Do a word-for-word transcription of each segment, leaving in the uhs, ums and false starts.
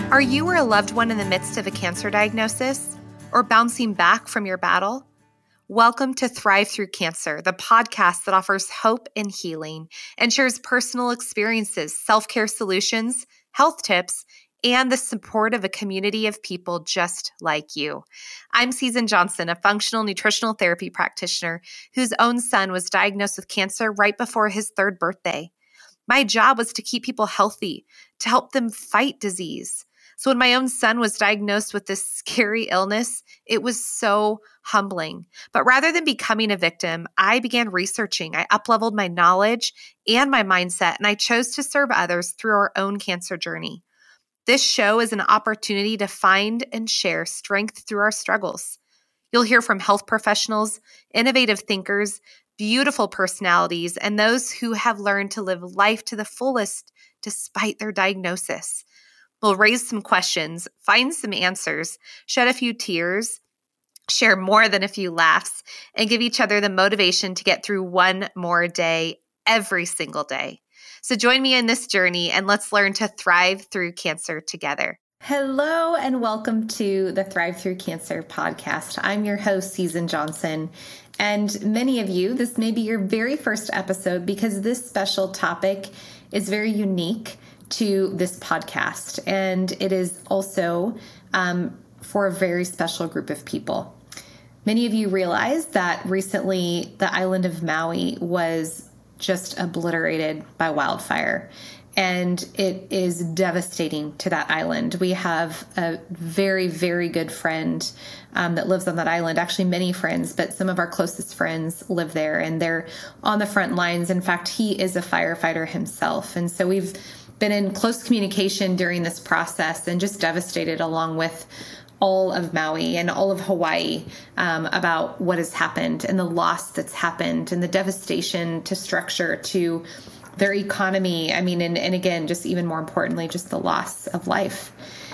Are you or a loved one in the midst of a cancer diagnosis or bouncing back from your battle? Welcome to Thrive Through Cancer, the podcast that offers hope and healing and shares personal experiences, self-care solutions, health tips, and the support of a community of people just like you. I'm Susan Johnson, a functional nutritional therapy practitioner whose own son was diagnosed with cancer right before his third birthday. My job was to keep people healthy, to help them fight disease. So when my own son was diagnosed with this scary illness, it was so humbling. But rather than becoming a victim, I began researching. I upleveled my knowledge and my mindset, and I chose to serve others through our own cancer journey. This show is an opportunity to find and share strength through our struggles. You'll hear from health professionals, innovative thinkers, beautiful personalities, and those who have learned to live life to the fullest despite their diagnosis. We'll raise some questions, find some answers, shed a few tears, share more than a few laughs, and give each other the motivation to get through one more day every single day. So join me in this journey and let's learn to thrive through cancer together. Hello and welcome to the Thrive Through Cancer podcast. I'm your host, Susan Johnson. And many of you, this may be your very first episode because this special topic is very unique to this podcast. And it is also um, for a very special group of people. Many of you realize that recently the island of Maui was just obliterated by wildfire. And it is devastating to that island. We have a very, very good friend um, that lives on that island. Actually, many friends, but some of our closest friends live there and they're on the front lines. In fact, he is a firefighter himself. And so we've been in close communication during this process and just devastated along with all of Maui and all of Hawaii um, about what has happened and the loss that's happened and the devastation to structure, to their economy. I mean, and, and again, just even more importantly, just the loss of life.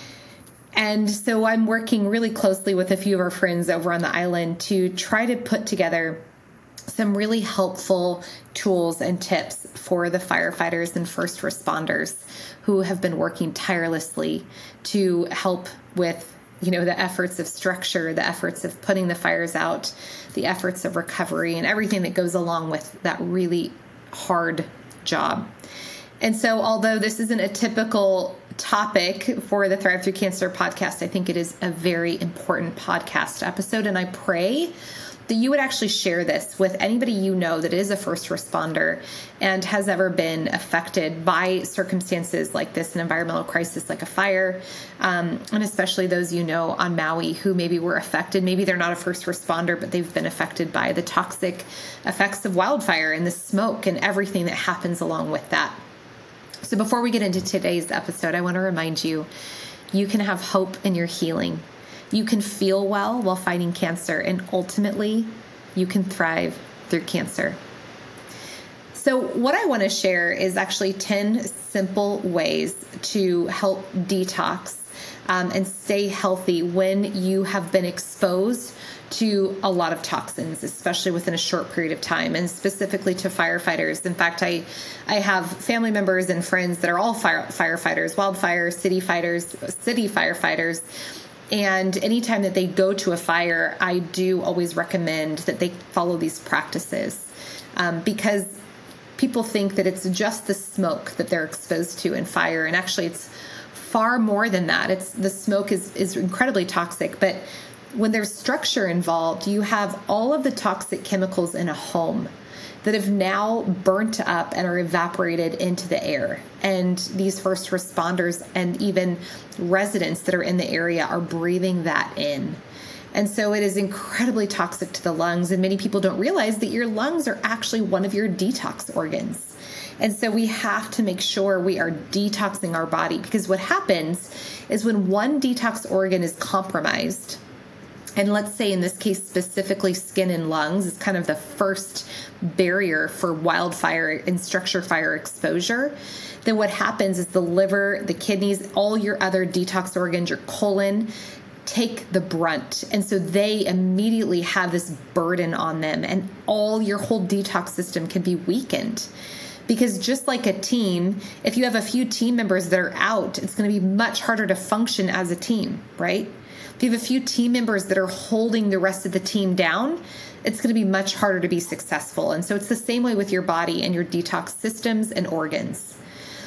And so I'm working really closely with a few of our friends over on the island to try to put together some really helpful tools and tips for the firefighters and first responders who have been working tirelessly to help with, you know, the efforts of structure, the efforts of putting the fires out, the efforts of recovery, and everything that goes along with that really hard job. And so although this isn't a typical topic for the Thrive Through Cancer podcast, I think it is a very important podcast episode. And I pray that you would actually share this with anybody you know that is a first responder and has ever been affected by circumstances like this, an environmental crisis like a fire, um, and especially those you know on Maui who maybe were affected. Maybe they're not a first responder, but they've been affected by the toxic effects of wildfire and the smoke and everything that happens along with that. So before we get into today's episode, I want to remind you, you can have hope in your healing. You can feel well while fighting cancer, and ultimately, you can thrive through cancer. So what I want to share is actually ten simple ways to help detox um, and stay healthy when you have been exposed to a lot of toxins, especially within a short period of time, and specifically to firefighters. In fact, I I have family members and friends that are all fire, firefighters, wildfire, city fighters, city firefighters. And anytime that they go to a fire, I do always recommend that they follow these practices um, because people think that it's just the smoke that they're exposed to in fire. And actually, it's far more than that. It's the smoke is, is incredibly toxic. But when there's structure involved, you have all of the toxic chemicals in a home that have now burnt up and are evaporated into the air. And these first responders and even residents that are in the area are breathing that in. And so it is incredibly toxic to the lungs. And many people don't realize that your lungs are actually one of your detox organs. And so we have to make sure we are detoxing our body, because what happens is when one detox organ is compromised, and let's say in this case, specifically skin and lungs is kind of the first barrier for wildfire and structure fire exposure, then what happens is the liver, the kidneys, all your other detox organs, your colon, take the brunt. And so they immediately have this burden on them, and all your whole detox system can be weakened. Because just like a team, if you have a few team members that are out, it's going to be much harder to function as a team, right? If you have a few team members that are holding the rest of the team down, it's going to be much harder to be successful. And so it's the same way with your body and your detox systems and organs.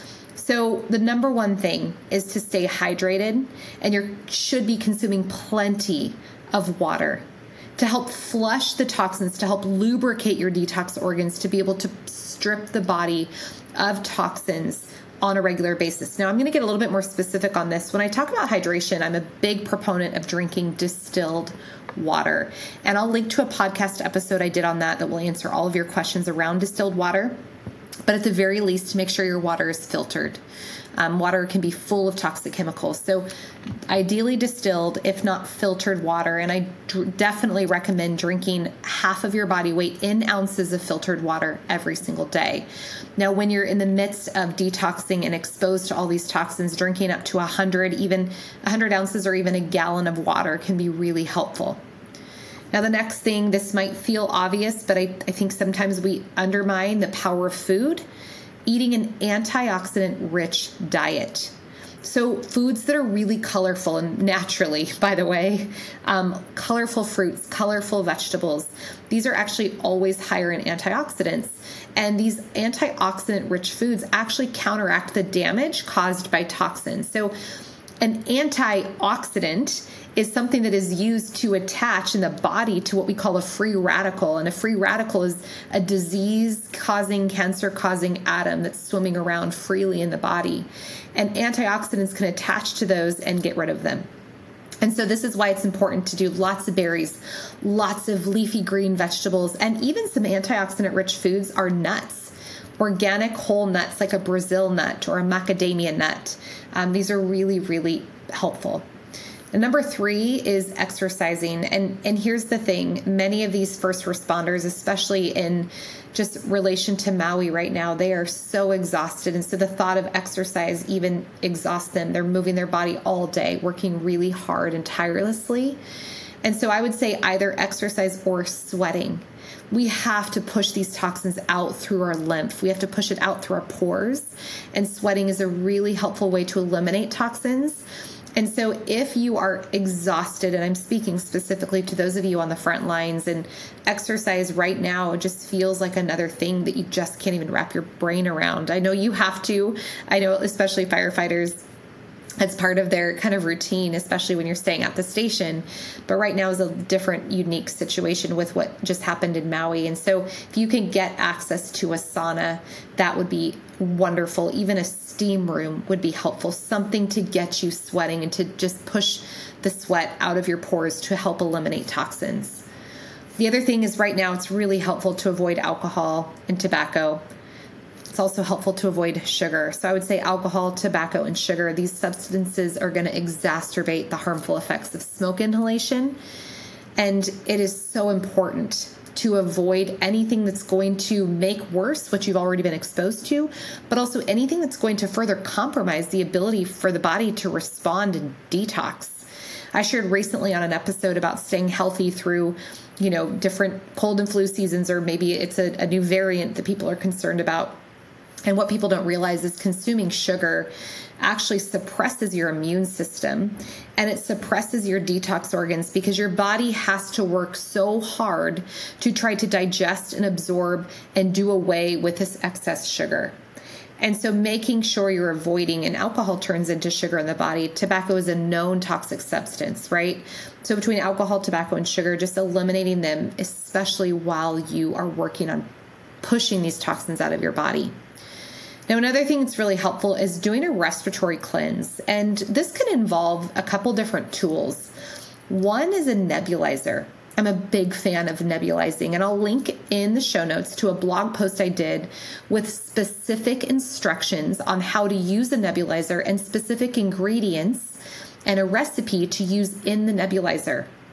So the number one thing is to stay hydrated, and you should be consuming plenty of water to help flush the toxins, to help lubricate your detox organs, to be able to strip the body of toxins on a regular basis. Now, I'm going to get a little bit more specific on this. When I talk about hydration, I'm a big proponent of drinking distilled water. And I'll link to a podcast episode I did on that that will answer all of your questions around distilled water. But at the very least, make sure your water is filtered. Um, water can be full of toxic chemicals. So ideally distilled, if not filtered water. And I d- definitely recommend drinking half of your body weight in ounces of filtered water every single day. Now, when you're in the midst of detoxing and exposed to all these toxins, drinking up to one hundred, even one hundred ounces or even a gallon of water can be really helpful. Now, the next thing, this might feel obvious, but I, I think sometimes we undermine the power of food. Eating an antioxidant-rich diet. So foods that are really colorful, and naturally, by the way, um, colorful fruits, colorful vegetables, these are actually always higher in antioxidants. And these antioxidant-rich foods actually counteract the damage caused by toxins. So an antioxidant is something that is used to attach in the body to what we call a free radical. And a free radical is a disease-causing, cancer-causing atom that's swimming around freely in the body. And antioxidants can attach to those and get rid of them. And so this is why it's important to do lots of berries, lots of leafy green vegetables, and even some antioxidant-rich foods are nuts. Organic whole nuts like a Brazil nut or a macadamia nut. Um, these are really, really helpful. And number three is exercising. And, and here's the thing. Many of these first responders, especially in just relation to Maui right now, they are so exhausted. And so the thought of exercise even exhausts them. They're moving their body all day, working really hard and tirelessly. And so I would say either exercise or sweating. We have to push these toxins out through our lymph. We have to push it out through our pores. And sweating is a really helpful way to eliminate toxins. And so if you are exhausted, and I'm speaking specifically to those of you on the front lines, and exercise right now just feels like another thing that you just can't even wrap your brain around. I know you have to. I know especially firefighters, it's part of their kind of routine, especially when you're staying at the station. But right now is a different, unique situation with what just happened in Maui. And so if you can get access to a sauna, that would be wonderful. Even a steam room would be helpful. Something to get you sweating and to just push the sweat out of your pores to help eliminate toxins. The other thing is right now it's really helpful to avoid alcohol and tobacco. It's also helpful to avoid sugar. So I would say alcohol, tobacco, and sugar. These substances are going to exacerbate the harmful effects of smoke inhalation. And it is so important to avoid anything that's going to make worse what you've already been exposed to, but also anything that's going to further compromise the ability for the body to respond and detox. I shared recently on an episode about staying healthy through, you know, different cold and flu seasons, or maybe it's a, a new variant that people are concerned about. And what people don't realize is consuming sugar actually suppresses your immune system, and it suppresses your detox organs because your body has to work so hard to try to digest and absorb and do away with this excess sugar. And so making sure you're avoiding, and alcohol turns into sugar in the body. Tobacco is a known toxic substance, right? So between alcohol, tobacco, and sugar, just eliminating them, especially while you are working on pushing these toxins out of your body. Now, another thing that's really helpful is doing a respiratory cleanse. And this can involve a couple different tools. One is a nebulizer. I'm a big fan of nebulizing, and I'll link in the show notes to a blog post I did with specific instructions on how to use a nebulizer and specific ingredients and a recipe to use in the nebulizer.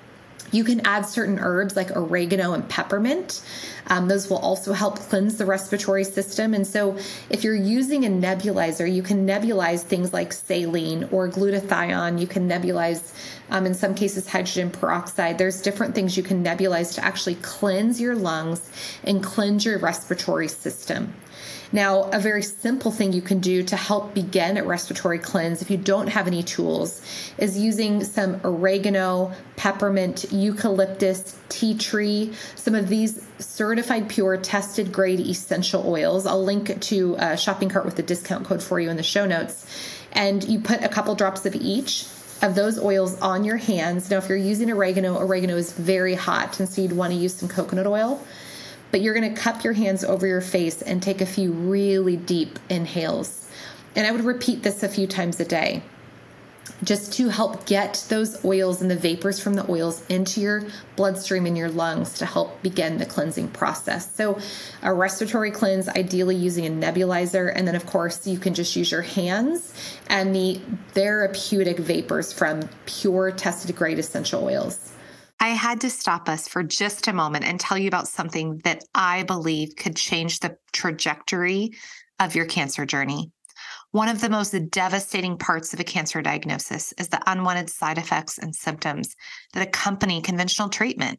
You can add certain herbs like oregano and peppermint. Um, those will also help cleanse the respiratory system. And so if you're using a nebulizer, you can nebulize things like saline or glutathione. You can nebulize, um, in some cases, hydrogen peroxide. There's different things you can nebulize to actually cleanse your lungs and cleanse your respiratory system. Now, a very simple thing you can do to help begin a respiratory cleanse if you don't have any tools is using some oregano, peppermint, eucalyptus, tea tree, some of these certified pure tested grade essential oils. I'll link to a shopping cart with the discount code for you in the show notes. And you put a couple drops of each of those oils on your hands. Now, if you're using oregano, oregano is very hot, and so you'd want to use some coconut oil. But you're going to cup your hands over your face and take a few really deep inhales. And I would repeat this a few times a day just to help get those oils and the vapors from the oils into your bloodstream and your lungs to help begin the cleansing process. So a respiratory cleanse, ideally using a nebulizer. And then, of course, you can just use your hands and the therapeutic vapors from pure tested grade essential oils. I had to stop us for just a moment and tell you about something that I believe could change the trajectory of your cancer journey. One of the most devastating parts of a cancer diagnosis is the unwanted side effects and symptoms that accompany conventional treatment.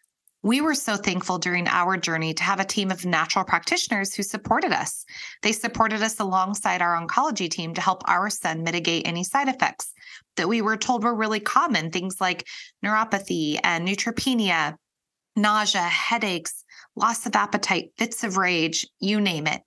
We were so thankful during our journey to have a team of natural practitioners who supported us. They supported us alongside our oncology team to help our son mitigate any side effects that we were told were really common, things like neuropathy and neutropenia, nausea, headaches, loss of appetite, fits of rage, you name it.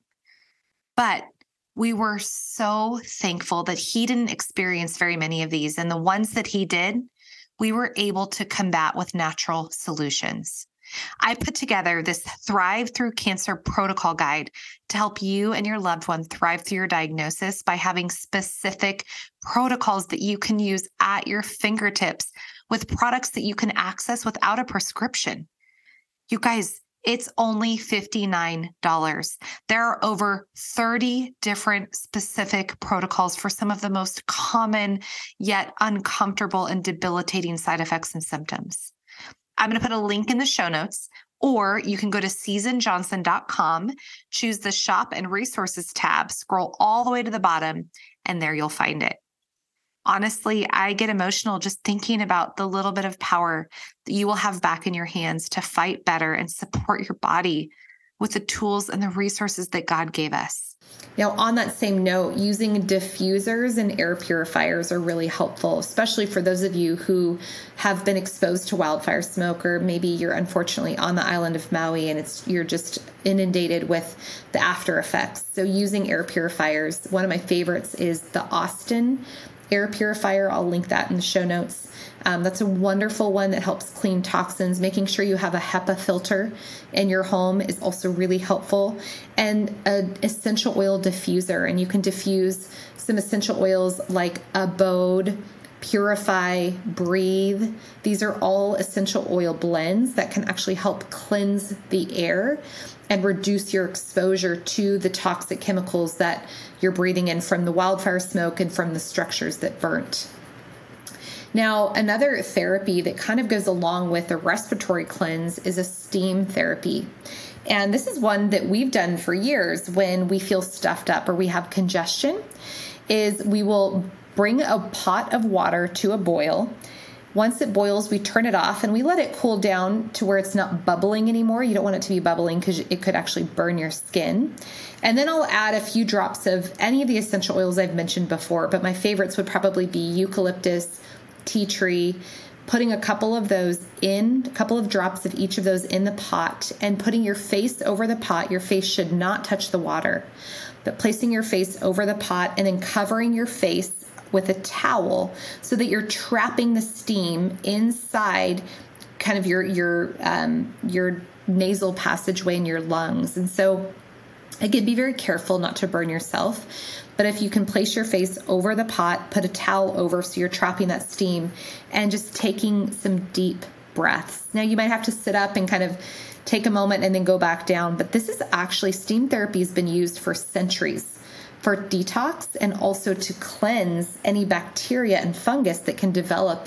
But we were so thankful that he didn't experience very many of these. And the ones that he did, we were able to combat with natural solutions. I put together this Thrive Through Cancer protocol guide to help you and your loved one thrive through your diagnosis by having specific protocols that you can use at your fingertips with products that you can access without a prescription. You guys, it's only fifty-nine dollars. There are over thirty different specific protocols for some of the most common yet uncomfortable and debilitating side effects and symptoms. I'm going to put a link in the show notes, or you can go to season johnson dot com, choose the shop and resources tab, scroll all the way to the bottom, and there you'll find it. Honestly, I get emotional just thinking about the little bit of power that you will have back in your hands to fight better and support your body with the tools and the resources that God gave us. Now, on that same note, using diffusers and air purifiers are really helpful, especially for those of you who have been exposed to wildfire smoke, or maybe you're unfortunately on the island of Maui and it's you're just inundated with the after effects. So using air purifiers, one of my favorites is the Austin air purifier. I'll link that in the show notes. Um, that's a wonderful one that helps clean toxins. Making sure you have a HEPA filter in your home is also really helpful. And an essential oil diffuser. And you can diffuse some essential oils like Abode, Purify, Breathe. These are all essential oil blends that can actually help cleanse the air and reduce your exposure to the toxic chemicals that you're breathing in from the wildfire smoke and from the structures that burnt. Now, another therapy that kind of goes along with a respiratory cleanse is a steam therapy. And this is one that we've done for years when we feel stuffed up or we have congestion, is we will bring a pot of water to a boil. Once it boils, we turn it off and we let it cool down to where it's not bubbling anymore. You don't want it to be bubbling because it could actually burn your skin. And then I'll add a few drops of any of the essential oils I've mentioned before, but my favorites would probably be eucalyptus, tea tree, putting a couple of those in, a couple of drops of each of those in the pot and putting your face over the pot. Your face should not touch the water, but placing your face over the pot and then covering your face with a towel so that you're trapping the steam inside kind of your your um, your nasal passageway in your lungs. And so again, be very careful not to burn yourself. But if you can place your face over the pot, put a towel over so you're trapping that steam and just taking some deep breaths. Now you might have to sit up and kind of take a moment and then go back down. But this is actually, steam therapy has been used for centuries for detox and also to cleanse any bacteria and fungus that can develop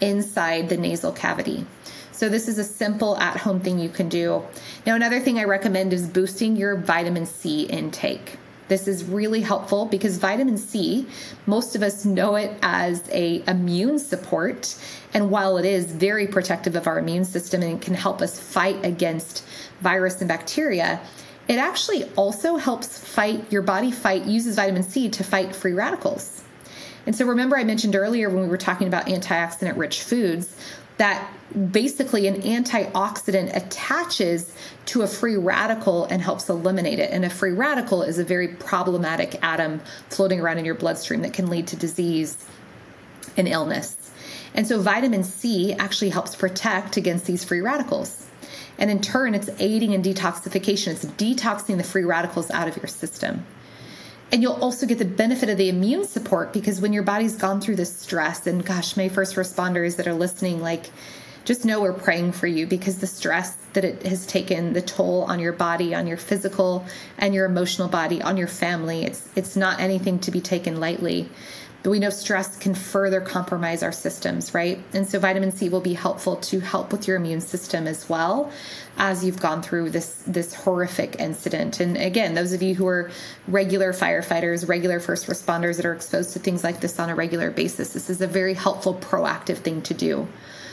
inside the nasal cavity. So this is a simple at-home thing you can do. Now, another thing I recommend is boosting your vitamin C intake. This is really helpful because vitamin C, most of us know it as a immune support. And while it is very protective of our immune system and can help us fight against virus and bacteria, it actually also helps fight, your body fight, uses vitamin C to fight free radicals. And so remember I mentioned earlier when we were talking about antioxidant-rich foods that basically an antioxidant attaches to a free radical and helps eliminate it. And a free radical is a very problematic atom floating around in your bloodstream that can lead to disease and illness. And so vitamin C actually helps protect against these free radicals. And in turn, it's aiding in detoxification. It's detoxing the free radicals out of your system. And you'll also get the benefit of the immune support because when your body's gone through this stress, and gosh, my first responders that are listening, like, just know we're praying for you because the stress that it has taken the toll on your body, on your physical and your emotional body, on your family, it's it's not anything to be taken lightly. But we know stress can further compromise our systems, right? And so vitamin C will be helpful to help with your immune system as well as you've gone through this, this horrific incident. And again, those of you who are regular firefighters, regular first responders that are exposed to things like this on a regular basis, this is a very helpful, proactive thing to do.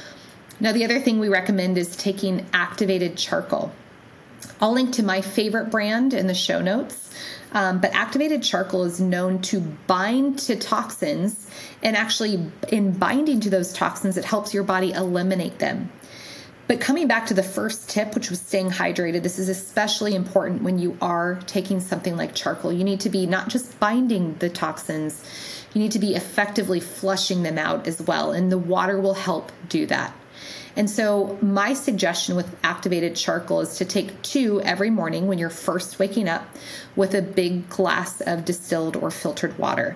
Now, the other thing we recommend is taking activated charcoal. I'll link to my favorite brand in the show notes. Um, but activated charcoal is known to bind to toxins, and actually in binding to those toxins, it helps your body eliminate them. But coming back to the first tip, which was staying hydrated, this is especially important when you are taking something like charcoal. You need to be not just binding the toxins, you need to be effectively flushing them out as well, and the water will help do that. And so my suggestion with activated charcoal is to take two every morning when you're first waking up with a big glass of distilled or filtered water.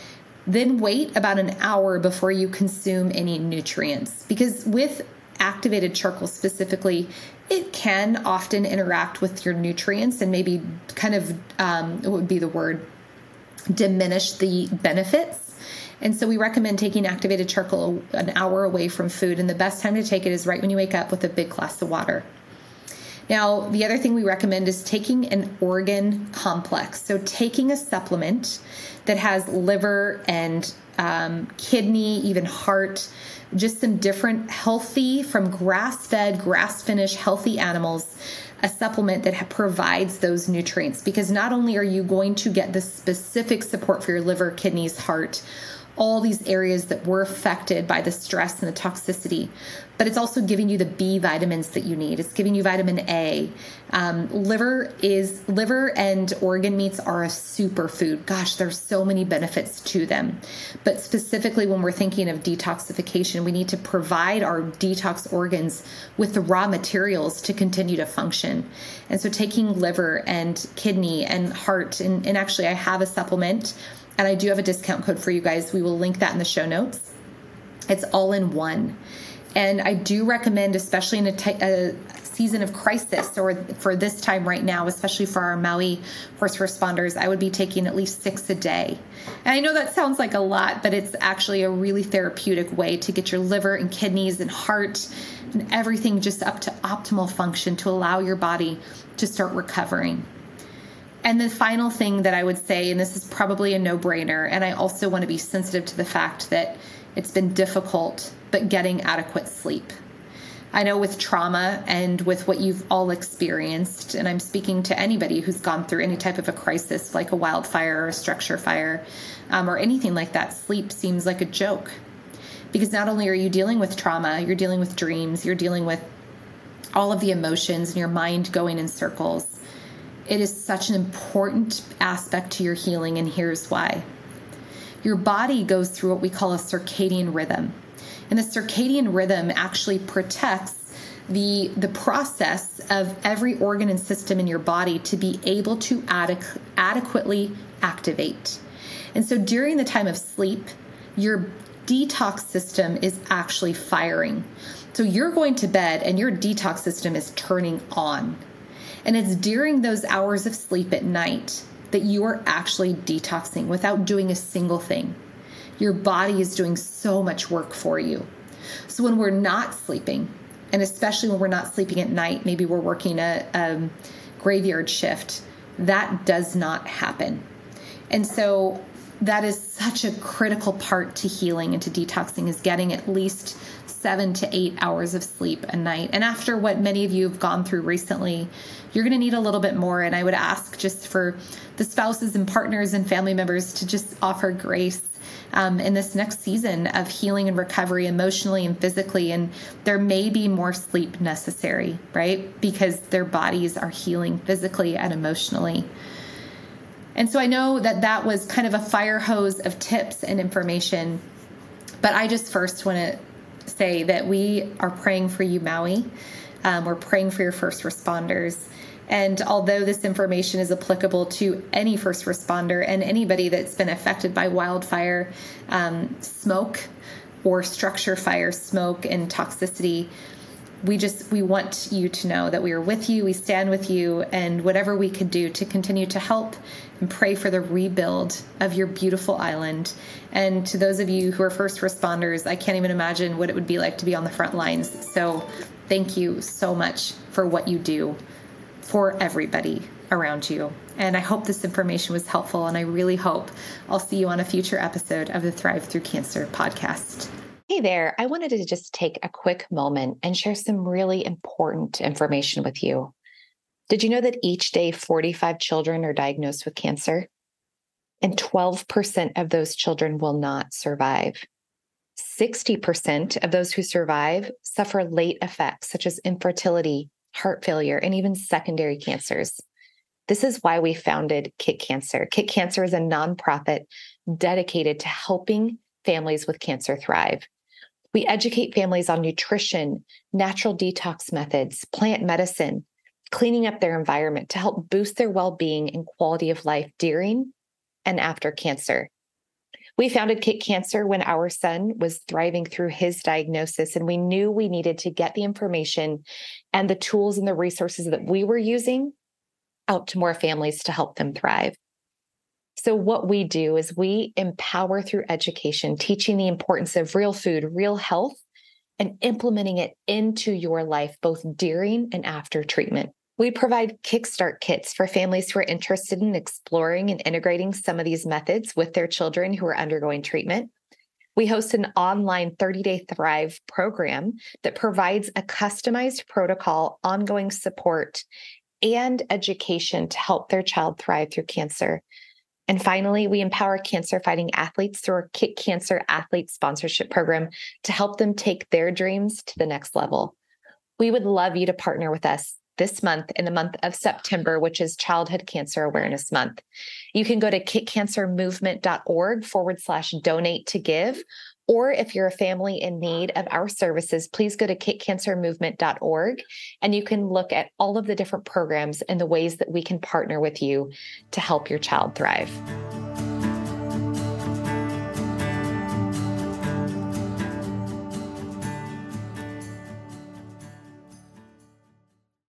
Then wait about an hour before you consume any nutrients, because with activated charcoal specifically, it can often interact with your nutrients and maybe kind of, um, what would be the word, diminish the benefits. And so we recommend taking activated charcoal an hour away from food. And the best time to take it is right when you wake up with a big glass of water. Now, the other thing we recommend is taking an organ complex. So taking a supplement that has liver and um, kidney, even heart, just some different healthy, from grass-fed, grass-finished, healthy animals, a supplement that provides those nutrients. Because not only are you going to get the specific support for your liver, kidneys, heart, all these areas that were affected by the stress and the toxicity, but it's also giving you the B vitamins that you need. It's giving you vitamin A. Um, liver is liver and organ meats are a superfood. Gosh, there's so many benefits to them. But specifically when we're thinking of detoxification, we need to provide our detox organs with the raw materials to continue to function. And so taking liver and kidney and heart, and, and actually I have a supplement, and I do have a discount code for you guys. We will link that in the show notes. It's all in one. And I do recommend, especially in a, t- a season of crisis, or for this time right now, especially for our Maui first responders, I would be taking at least six a day. And I know that sounds like a lot, but it's actually a really therapeutic way to get your liver and kidneys and heart and everything just up to optimal function to allow your body to start recovering. And the final thing that I would say, and this is probably a no-brainer, and I also want to be sensitive to the fact that it's been difficult, but getting adequate sleep. I know with trauma and with what you've all experienced, and I'm speaking to anybody who's gone through any type of a crisis like a wildfire or a structure fire um, or anything like that, sleep seems like a joke. Because not only are you dealing with trauma, you're dealing with dreams, you're dealing with all of the emotions and your mind going in circles. It is such an important aspect to your healing, and here's why. Your body goes through what we call a circadian rhythm. And the circadian rhythm actually protects the, the process of every organ and system in your body to be able to adequ- adequately activate. And so during the time of sleep, your detox system is actually firing. So you're going to bed and your detox system is turning on. And it's during those hours of sleep at night that you are actually detoxing without doing a single thing. Your body is doing so much work for you. So when we're not sleeping, and especially when we're not sleeping at night, maybe we're working a, a graveyard shift, that does not happen. And so that is such a critical part to healing and to detoxing, is getting at least seven to eight hours of sleep a night. And after what many of you have gone through recently, you're going to need a little bit more. And I would ask just for the spouses and partners and family members to just offer grace um, in this next season of healing and recovery emotionally and physically. And there may be more sleep necessary, right? Because their bodies are healing physically and emotionally. And so I know that that was kind of a fire hose of tips and information, but I just first want to say that we are praying for you, Maui. Um, we're praying for your first responders. And although this information is applicable to any first responder and anybody that's been affected by wildfire, um, smoke, or structure fire, smoke and toxicity, we just, we want you to know that we are with you, we stand with you, and whatever we can do to continue to help and pray for the rebuild of your beautiful island. And to those of you who are first responders, I can't even imagine what it would be like to be on the front lines. So thank you so much for what you do for everybody around you. And I hope this information was helpful, and I really hope I'll see you on a future episode of the Thrive Through Cancer podcast. Hey there, I wanted to just take a quick moment and share some really important information with you. Did you know that each day forty-five children are diagnosed with cancer? And twelve percent of those children will not survive. sixty percent of those who survive suffer late effects such as infertility, heart failure, and even secondary cancers. This is why we founded Kick Cancer. Kick Cancer is a nonprofit dedicated to helping families with cancer thrive. We educate families on nutrition, natural detox methods, plant medicine, cleaning up their environment to help boost their well-being and quality of life during and after cancer. We founded Kick Cancer when our son was thriving through his diagnosis, and we knew we needed to get the information and the tools and the resources that we were using out to more families to help them thrive. So what we do is we empower through education, teaching the importance of real food, real health, and implementing it into your life, both during and after treatment. We provide Kickstart kits for families who are interested in exploring and integrating some of these methods with their children who are undergoing treatment. We host an online thirty-day Thrive program that provides a customized protocol, ongoing support, and education to help their child thrive through cancer. And finally, we empower cancer-fighting athletes through our Kick Cancer Athlete Sponsorship Program to help them take their dreams to the next level. We would love you to partner with us this month in the month of September, which is Childhood Cancer Awareness Month. You can go to kickcancermovement.org forward slash donate to give. Or if you're a family in need of our services, please go to kickcancermovement dot org and you can look at all of the different programs and the ways that we can partner with you to help your child thrive.